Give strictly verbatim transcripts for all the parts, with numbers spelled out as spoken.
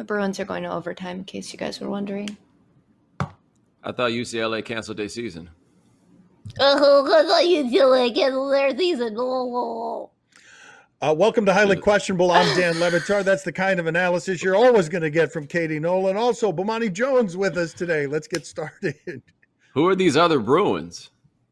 Bruins are going to overtime, in case you guys were wondering. I thought U C L A canceled their season. Oh, I thought U C L A canceled their season. Oh. Uh, welcome to Highly Questionable. I'm Dan Le Batard. That's the kind of analysis you're always going to get from Katie Nolan. Also, Bomani Jones with us today. Let's get started. Who are these other Bruins?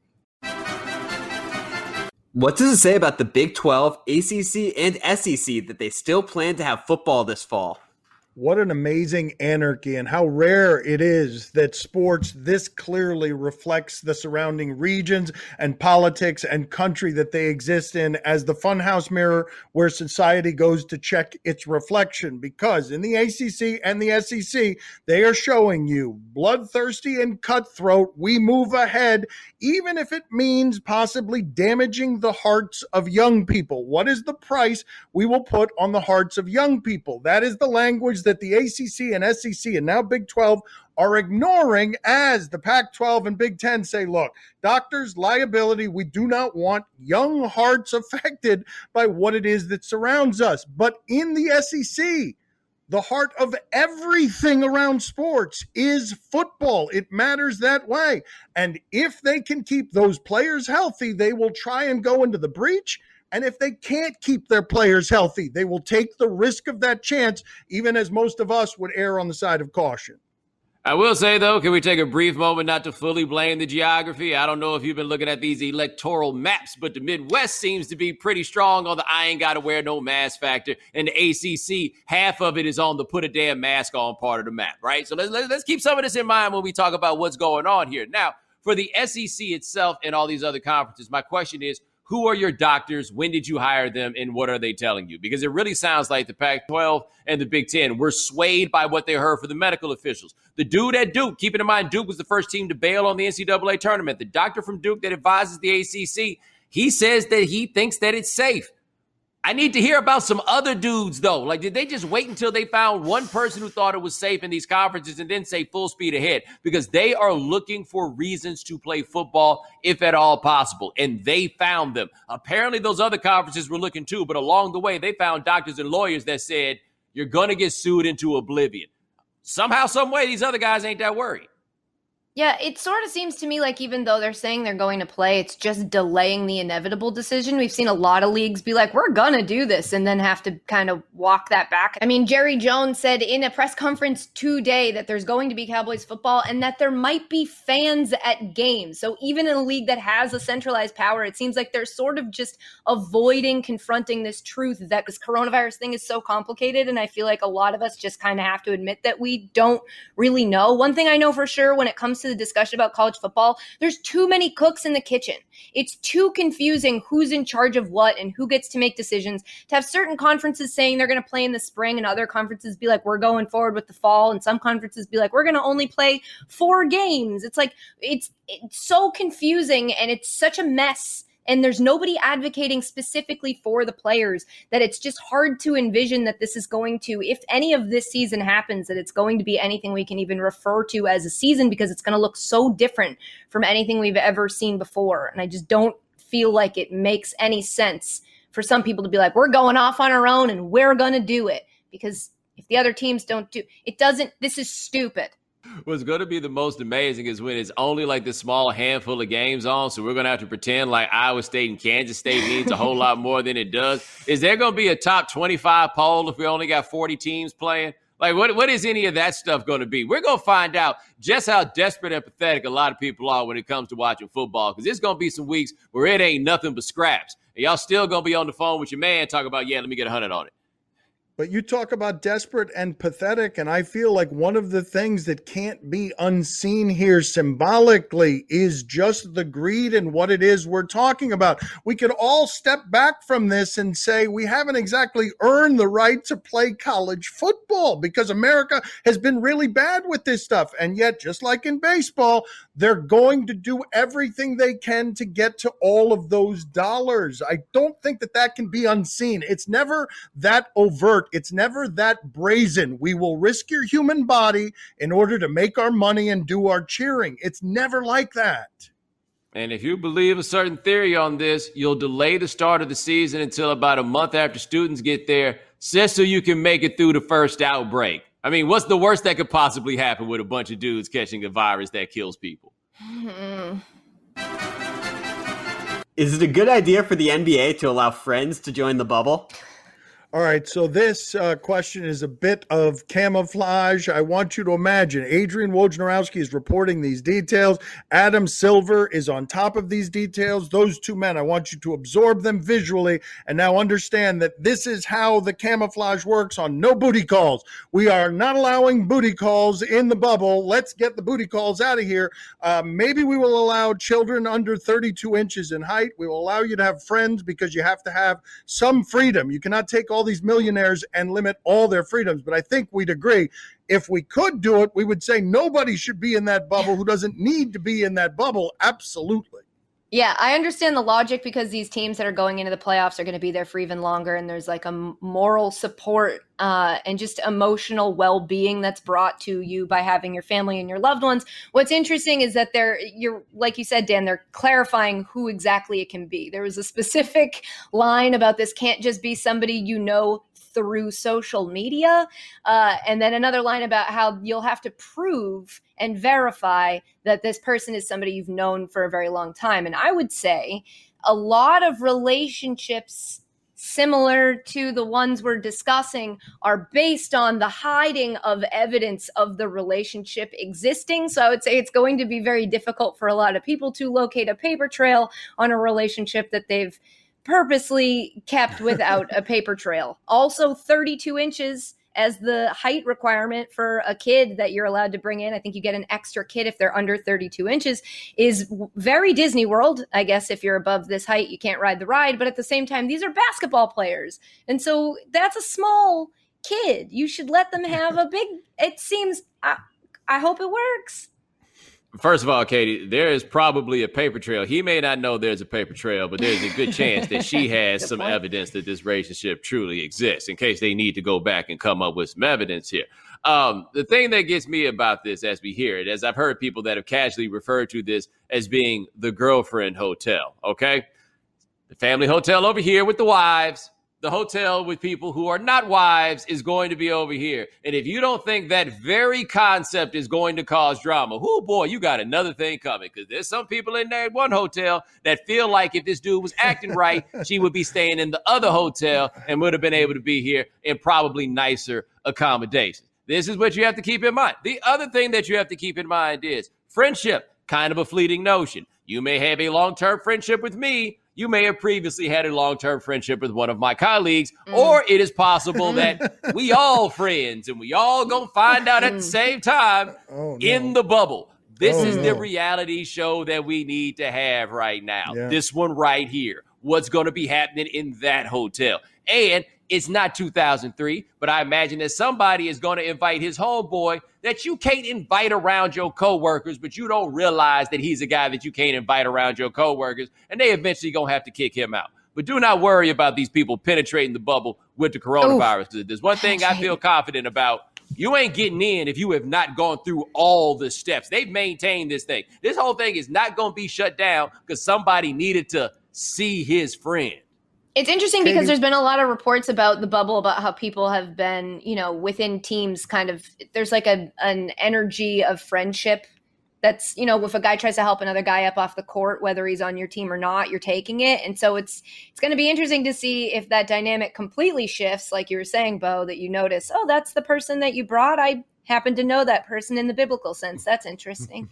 What does it say about the Big twelve, A C C, and S E C that they still plan to have football this fall? What an amazing anarchy, and how rare it is that sports this clearly reflects the surrounding regions and politics and country that they exist in as the funhouse mirror where society goes to check its reflection. Because in the A C C and the S E C, they are showing you bloodthirsty and cutthroat, we move ahead, even if it means possibly damaging the hearts of young people. What is the price we will put on the hearts of young people? That is the language that the A C C and S E C and now Big twelve are ignoring, as the Pac twelve and Big ten say, look, doctors, liability, we do not want young hearts affected by what it is that surrounds us. But in the S E C, the heart of everything around sports is football. It matters that way. And if they can keep those players healthy, they will try and go into the breach. And if they can't keep their players healthy, they will take the risk of that chance, even as most of us would err on the side of caution. I will say, though, can we take a brief moment not to fully blame the geography? I don't know if you've been looking at these electoral maps, but the Midwest seems to be pretty strong on the I ain't got to wear no mask factor. And the A C C, half of it is on the put a damn mask on part of the map, right? So let's, let's keep some of this in mind when we talk about what's going on here. Now, for the S E C itself and all these other conferences, my question is, who are your doctors? When did you hire them? And what are they telling you? Because it really sounds like the Pac twelve and the Big ten were swayed by what they heard from the medical officials. The dude at Duke, keeping in mind Duke was the first team to bail on the N C double A tournament. The doctor from Duke that advises the A C C, he says that he thinks that it's safe. I need to hear about some other dudes, though. Like, did they just wait until they found one person who thought it was safe in these conferences and then say full speed ahead? Because they are looking for reasons to play football, if at all possible, and they found them. Apparently, those other conferences were looking too, but along the way, they found doctors and lawyers that said, you're going to get sued into oblivion. Somehow, some way, these other guys ain't that worried. Yeah, it sort of seems to me like even though they're saying they're going to play, it's just delaying the inevitable decision. We've seen a lot of leagues be like, we're going to do this, and then have to kind of walk that back. I mean, Jerry Jones said in a press conference today that there's going to be Cowboys football and that there might be fans at games. So even in a league that has a centralized power, it seems like they're sort of just avoiding confronting this truth that this coronavirus thing is so complicated. And I feel like a lot of us just kind of have to admit that we don't really know. One thing I know for sure when it comes to to the discussion about college football, there's too many cooks in the kitchen. It's too confusing who's in charge of what and who gets to make decisions. To have certain conferences saying they're going to play in the spring and other conferences be like, we're going forward with the fall, and some conferences be like, we're going to only play four games. It's like, it's, it's so confusing and it's such a mess. And there's nobody advocating specifically for the players that it's just hard to envision that this is going to, if any of this season happens, that it's going to be anything we can even refer to as a season, because it's going to look so different from anything we've ever seen before. And I just don't feel like it makes any sense for some people to be like, we're going off on our own and we're going to do it. Because if the other teams don't do it, doesn't, this is stupid. What's going to be the most amazing is when it's only like the small handful of games on. So we're going to have to pretend like Iowa State and Kansas State means a whole lot more than it does. Is there going to be a top twenty-five poll if we only got forty teams playing? Like, what, what is any of that stuff going to be? We're going to find out just how desperate and pathetic a lot of people are when it comes to watching football, because there's going to be some weeks where it ain't nothing but scraps. And y'all still going to be on the phone with your man talking about, yeah, let me get a hundred on it. But you talk about desperate and pathetic, and I feel like one of the things that can't be unseen here symbolically is just the greed and what it is we're talking about. We could all step back from this and say we haven't exactly earned the right to play college football because America has been really bad with this stuff. And yet, just like in baseball, they're going to do everything they can to get to all of those dollars. I don't think that that can be unseen. It's never that overt. It's never that brazen. We will risk your human body in order to make our money and do our cheering. It's never like that. And if you believe a certain theory on this, you'll delay the start of the season until about a month after students get there, just so you can make it through the first outbreak. I mean, what's the worst that could possibly happen with a bunch of dudes catching a virus that kills people? Mm-hmm. Is it a good idea for the N B A to allow friends to join the bubble? All right, so this uh, question is a bit of camouflage. I want you to imagine Adrian Wojnarowski is reporting these details. Adam Silver is on top of these details. Those two men, I want you to absorb them visually and now understand that this is how the camouflage works on No Booty Calls. We are not allowing booty calls in the bubble. Let's get the booty calls out of here. Uh, maybe we will allow children under thirty-two inches in height. We will allow you to have friends because you have to have some freedom. You cannot take all these millionaires and limit all their freedoms. But I think we'd agree if we could do it, we would say nobody should be in that bubble who doesn't need to be in that bubble. Absolutely. Yeah, I understand the logic because these teams that are going into the playoffs are going to be there for even longer. And there's like a moral support uh, and just emotional well-being that's brought to you by having your family and your loved ones. What's interesting is that they're, you're, like you said, Dan, they're clarifying who exactly it can be. There was a specific line about this can't just be somebody you know through social media. Uh, and then another line about how you'll have to prove and verify that this person is somebody you've known for a very long time. And I would say a lot of relationships similar to the ones we're discussing are based on the hiding of evidence of the relationship existing. So I would say it's going to be very difficult for a lot of people to locate a paper trail on a relationship that they've purposely kept without a paper trail. Also, thirty-two inches as the height requirement for a kid that you're allowed to bring in. I think you get an extra kid if they're under thirty-two inches is very Disney World. I guess if you're above this height, you can't ride the ride. But at the same time, these are basketball players. And so that's a small kid. You should let them have a big, it seems, I, I hope it works. First of all, Katie, there is probably a paper trail. He may not know there's a paper trail, but there's a good chance that she has some point. evidence that this relationship truly exists in case they need to go back and come up with some evidence here. Um, the thing that gets me about this as we hear it, as I've heard people that have casually referred to this as being the girlfriend hotel, okay? The family hotel over here with the wives. The hotel with people who are not wives is going to be over here. And if you don't think that very concept is going to cause drama, oh boy, you got another thing coming, because there's some people in there at one hotel that feel like if this dude was acting right, she would be staying in the other hotel and would have been able to be here in probably nicer accommodations. This is what you have to keep in mind. The other thing that you have to keep in mind is friendship, kind of a fleeting notion. You may have a long-term friendship with me. You may have previously had a long-term friendship with one of my colleagues, mm. or it is possible that we all friends and we all gonna find out at the same time oh, no. in the bubble. This oh, is no. the reality show that we need to have right now. Yeah. This one right here. What's going to be happening in that hotel. And it's not two thousand three, but I imagine that somebody is going to invite his homeboy that you can't invite around your coworkers, but you don't realize that he's a guy that you can't invite around your coworkers, and they eventually going to have to kick him out. But do not worry about these people penetrating the bubble with the coronavirus. Because there's one thing I feel confident about. You ain't getting in if you have not gone through all the steps. They've maintained this thing. This whole thing is not going to be shut down because somebody needed to see his friend. It's interesting because there's been a lot of reports about the bubble, about how people have been, you know, within teams kind of, there's like a an energy of friendship that's, you know, if a guy tries to help another guy up off the court, whether he's on your team or not, you're taking it. And so it's it's going to be interesting to see if that dynamic completely shifts, like you were saying, Bo, that you notice, oh, that's the person that you brought. I happen to know that person in the biblical sense. That's interesting.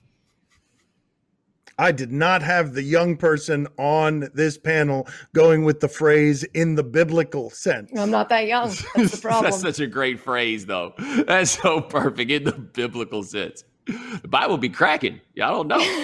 I did not have the young person on this panel going with the phrase in the biblical sense. I'm not that young. That's the problem. That's such a great phrase, though. That's so perfect in the biblical sense. The Bible be cracking. Y'all don't know.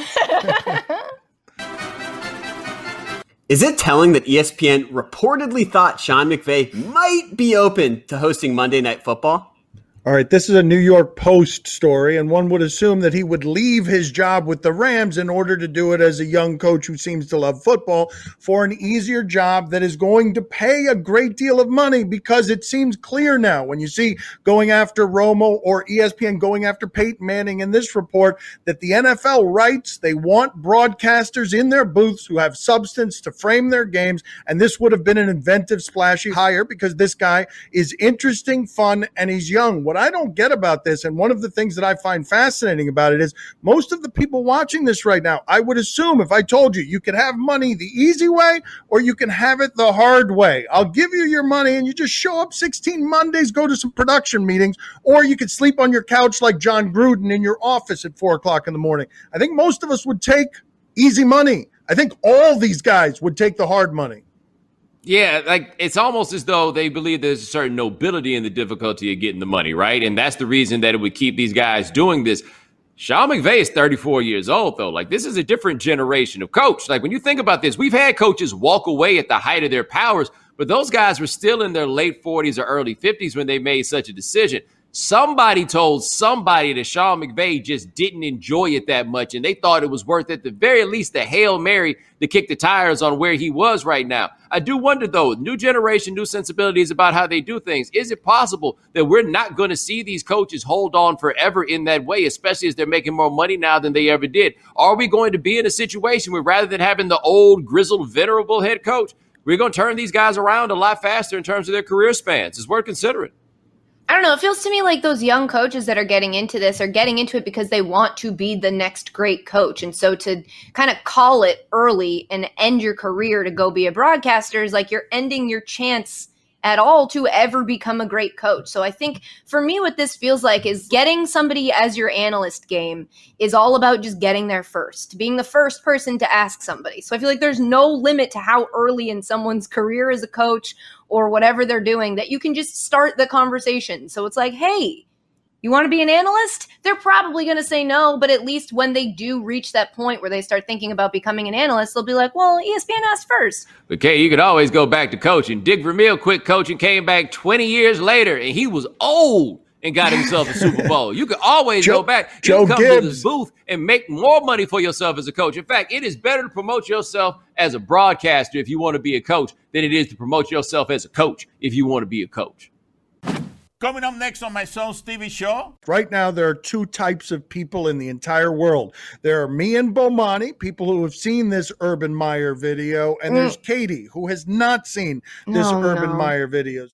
Is it telling that E S P N reportedly thought Sean McVay might be open to hosting Monday Night Football? All right, this is a New York Post story, and one would assume that he would leave his job with the Rams in order to do it as a young coach who seems to love football for an easier job that is going to pay a great deal of money, because it seems clear now when you see going after Romo or E S P N going after Peyton Manning in this report that the N F L writes they want broadcasters in their booths who have substance to frame their games, and this would have been an inventive, splashy hire because this guy is interesting, fun, and he's young. What what I don't get about this, and one of the things that I find fascinating about it is most of the people watching this right now, I would assume if I told you you can have money the easy way or you can have it the hard way. I'll give you your money and you just show up sixteen Mondays, go to some production meetings, or you could sleep on your couch like John Gruden in your office at four o'clock in the morning. I think most of us would take easy money. I think all these guys would take the hard money. Yeah, like it's almost as though they believe there's a certain nobility in the difficulty of getting the money, right? And that's the reason that it would keep these guys doing this. Sean McVay is thirty-four years old, though. Like, this is a different generation of coach. Like, when you think about this, we've had coaches walk away at the height of their powers, but those guys were still in their late forties or early fifties when they made such a decision. Somebody told somebody that Sean McVay just didn't enjoy it that much, and they thought it was worth, at the very least, the Hail Mary to kick the tires on where he was right now. I do wonder, though, new generation, new sensibilities about how they do things. Is it possible that we're not going to see these coaches hold on forever in that way, especially as they're making more money now than they ever did? Are we going to be in a situation where rather than having the old, grizzled, venerable head coach, we're going to turn these guys around a lot faster in terms of their career spans? It's worth considering. I don't know. It feels to me like those young coaches that are getting into this are getting into it because they want to be the next great coach. And so to kind of call it early and end your career to go be a broadcaster is like you're ending your chance at all to ever become a great coach. So I think for me, what this feels like is getting somebody as your analyst game is all about just getting there first, being the first person to ask somebody. So I feel like there's no limit to how early in someone's career as a coach or whatever they're doing that you can just start the conversation. So it's like, hey, you want to be an analyst? They're probably going to say no, but at least when they do reach that point where they start thinking about becoming an analyst, they'll be like, well, E S P N asked first. But, Kay, you could always go back to coaching. Dick Vermeil quit coaching, came back twenty years later, and he was old and got himself a Super Bowl. You could always Joe, go back. You Joe can come Gibbs. to this booth and make more money for yourself as a coach. In fact, it is better to promote yourself as a broadcaster if you want to be a coach than it is to promote yourself as a coach if you want to be a coach. Coming up next on my Son Stevie show. Right now, there are two types of people in the entire world. There are me and Bomani, people who have seen this Urban Meyer video, and mm. there's Katie, who has not seen this no, Urban no. Meyer video.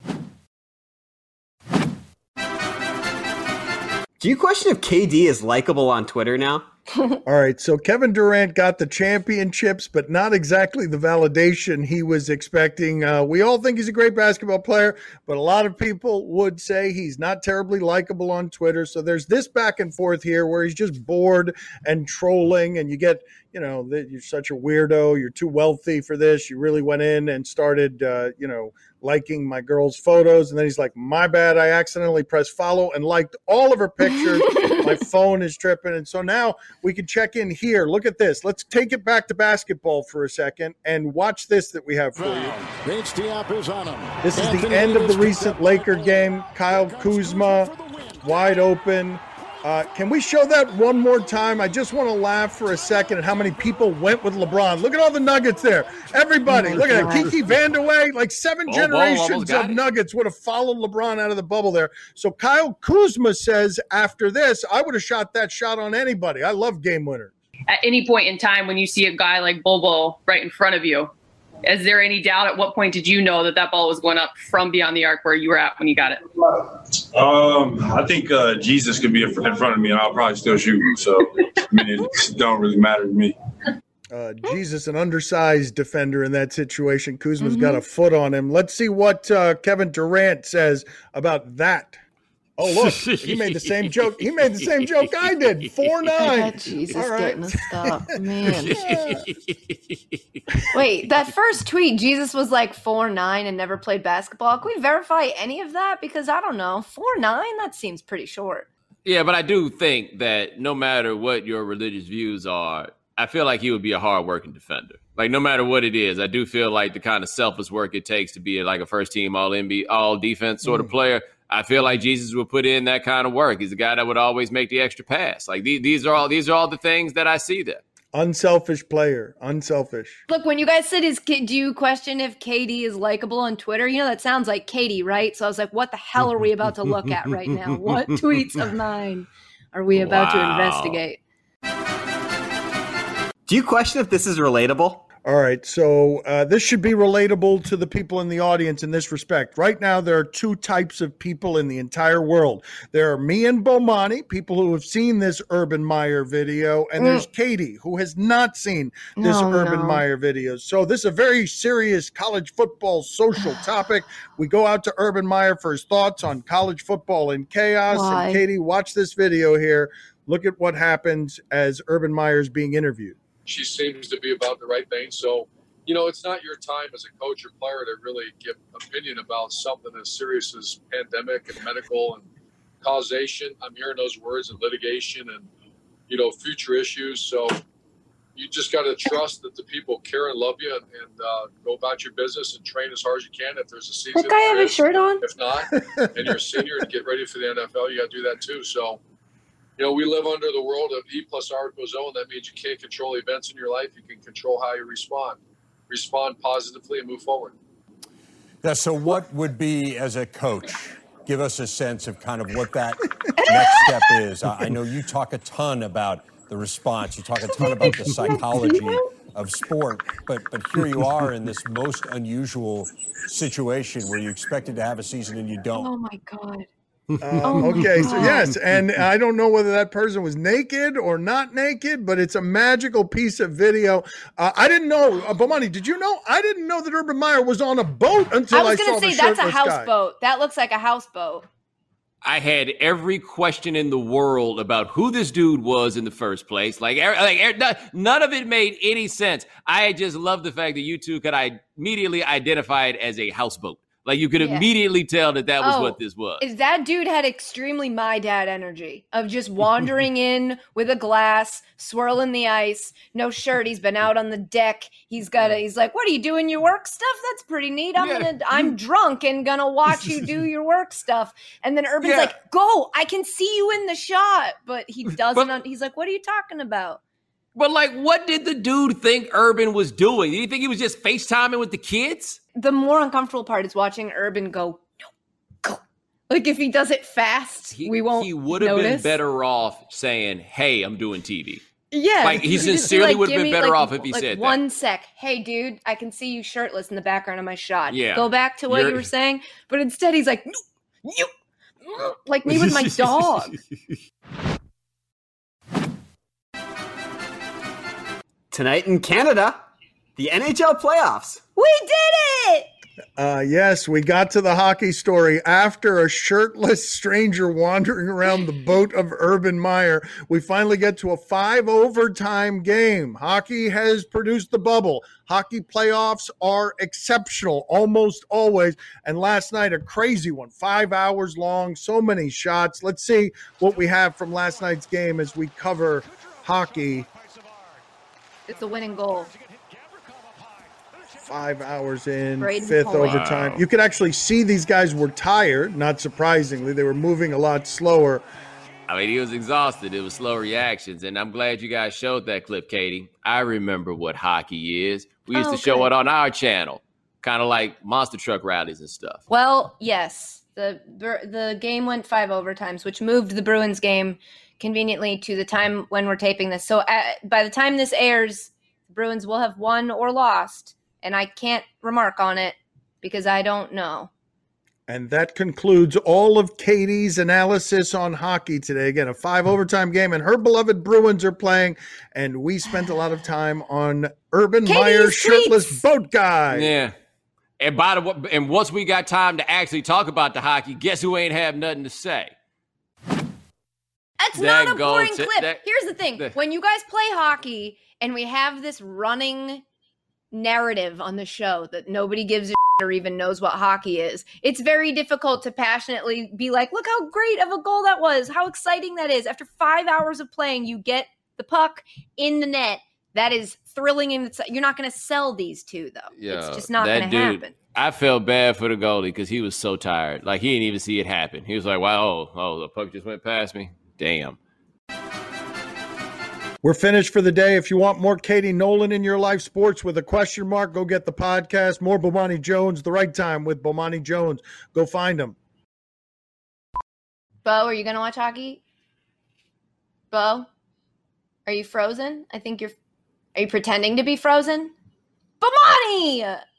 Do you question if K D is likable on Twitter now? All right, so Kevin Durant got the championships, but not exactly the validation he was expecting. Uh, we all think he's a great basketball player, but a lot of people would say he's not terribly likable on Twitter. So there's this back and forth here where he's just bored and trolling, and you get, you know, that you're such a weirdo, you're too wealthy for this. You really went in and started, uh, you know, liking my girl's photos. And then he's like, my bad, I accidentally pressed follow and liked all of her pictures. My phone is tripping. And so now we can check in here. Look at this. Let's take it back to basketball for a second and watch this that we have for you. This is the end of the recent Laker game. Kyle Kuzma, wide open. Uh, can we show that one more time? I just want to laugh for a second at how many people went with LeBron. Look at all the Nuggets there. Everybody, oh look at that. Kiki Vandeweghe, like seven oh, generations of Nuggets would have followed LeBron out of the bubble there. So Kyle Kuzma says after this, I would have shot that shot on anybody. I love game winners. At any point in time when you see a guy like Bol Bol right in front of you, is there any doubt at what point did you know that that ball was going up from beyond the arc where you were at when you got it? Um, I think uh, Jesus could be in front of me and I'll probably still shoot him. So, I mean, it don't really matter to me. Uh, Jesus, an undersized defender in that situation. Kuzma's mm-hmm. got a foot on him. Let's see what uh, Kevin Durant says about that. Oh, look, he made the same joke. He made the same joke I did. four nine. Jesus, all right. Getting stop, man. Wait, that first tweet, Jesus was like four nine and never played basketball. Can we verify any of that? Because I don't know. four nine? That seems pretty short. Yeah, but I do think that no matter what your religious views are, I feel like he would be a hard-working defender. Like, no matter what it is, I do feel like the kind of selfless work it takes to be like a first-team all-N B A, all-defense sort of player, I feel like Jesus would put in that kind of work. He's a guy that would always make the extra pass. Like, these, these are all these are all the things that I see there. Unselfish player. Unselfish. Look, when you guys said, is, do you question if K D is likable on Twitter? You know, that sounds like Katie, right? So I was like, what the hell are we about to look at right now? What tweets of mine are we about wow. to investigate? Do you question if this is relatable? All right, so uh, this should be relatable to the people in the audience in this respect. Right now, there are two types of people in the entire world. There are me and Bomani, people who have seen this Urban Meyer video, and there's Katie, who has not seen this No, Urban no. Meyer video. So this is a very serious college football social topic. We go out to Urban Meyer for his thoughts on college football in chaos. Why? And Katie, watch this video here. Look at what happens as Urban Meyer is being interviewed. She seems to be about the right thing. So, you know, it's not your time as a coach or player to really give opinion about something as serious as pandemic and medical and causation. I'm hearing those words and litigation and, you know, future issues. So you just got to trust that the people care and love you and, and uh, go about your business and train as hard as you can. If there's a season, That guy have there his is. shirt on? If not, and you're a senior and get ready for the N F L, you got to do that too. So, you know, we live under the world of E plus R equals O, and that means you can't control events in your life. You can control how you respond. Respond positively and move forward. Yeah, so what would be, as a coach, give us a sense of kind of what that next step is? I I know you talk a ton about the response. You talk a ton about the psychology of sport, but but here you are in this most unusual situation where you expected to have a season and you don't. Oh my God. Um, Oh my okay, so God. yes, and I don't know whether that person was naked or not naked, but it's a magical piece of video. Uh, I didn't know, uh, Bomani, did you know? I didn't know that Urban Meyer was on a boat until I I, was saw going to the say that's a shirtless guy. houseboat. That looks like a houseboat. I had every question in the world about who this dude was in the first place. Like, er- like er- none- none of it made any sense. I just love the fact that you two could I immediately identify it as a houseboat. Like, you could Yeah. immediately tell that that was Oh, what this was. Is that dude had extremely my dad energy of just wandering in with a glass, swirling the ice, no shirt. He's been out on the deck. He's got a, he's like, what are you doing? Your work stuff? That's pretty neat. I'm Yeah. gonna, I'm drunk and gonna watch you do your work stuff. And then Urban's Yeah. like, go, I can see you in the shot. But he doesn't, But- un- he's like, what are you talking about? But, like, what did the dude think Urban was doing? Did he think he was just FaceTiming with the kids? The more uncomfortable part is watching Urban go, no, go. Like if he does it fast, He, we won't He would have been notice. better off saying, hey, I'm doing T V. Yeah, Like, he you just be sincerely like, would have "Give been me, better like, off if he like, said that." one sec. Hey, dude, I can see you shirtless in the background of my shot. Yeah. Go back to what You're- you were saying. But instead, he's like, no, you, like me with my dog. Tonight in Canada, the N H L playoffs. We did it! Uh, yes, we got to the hockey story after a shirtless stranger wandering around the boat of Urban Meyer. We finally get to a five overtime game. Hockey has produced the bubble. Hockey playoffs are exceptional almost always. And last night, a crazy one, five hours long, so many shots. Let's see what we have from last night's game as we cover hockey. It's a winning goal. Five hours in, Braden fifth Point. overtime. You could actually see these guys were tired, not surprisingly. They were moving a lot slower. I mean, he was exhausted. It was slow reactions. And I'm glad you guys showed that clip, Katie. I remember what hockey is. We used Oh, to show good. it on our channel, kind of like monster truck rallies and stuff. Well, yes. The the game went five overtimes, which moved the Bruins game conveniently to the time when we're taping this. So uh, by the time this airs, the Bruins will have won or lost. And I can't remark on it because I don't know. And that concludes all of Katie's analysis on hockey today. Again, a five overtime game, and her beloved Bruins are playing. And we spent a lot of time on Urban Katie's Meyer, tweets. shirtless boat guy. Yeah. And by the way, and once we got time to actually talk about the hockey, guess who ain't have nothing to say? That's That not a goal boring to- clip. that- Here's the thing. the- When you guys play hockey and we have this running narrative on the show that nobody gives a shit or even knows what hockey is, it's very difficult to passionately be like, look how great of a goal that was, how exciting that is. After five hours of playing, you get the puck in the net. That is thrilling, and it's, you're not going to sell these two, though. it's just not that going to dude, happen. I felt bad for the goalie because he was so tired. Like, he didn't even see it happen. He was like, wow, oh, oh, the puck just went past me. Damn. We're finished for the day. If you want more Katie Nolan in your life sports with a question mark, go get the podcast. More Bomani Jones, The Right Time with Bomani Jones. Go find him. Bo, are you going to watch hockey? Bo, are you frozen? I think you're. Are you pretending to be frozen? Bomani!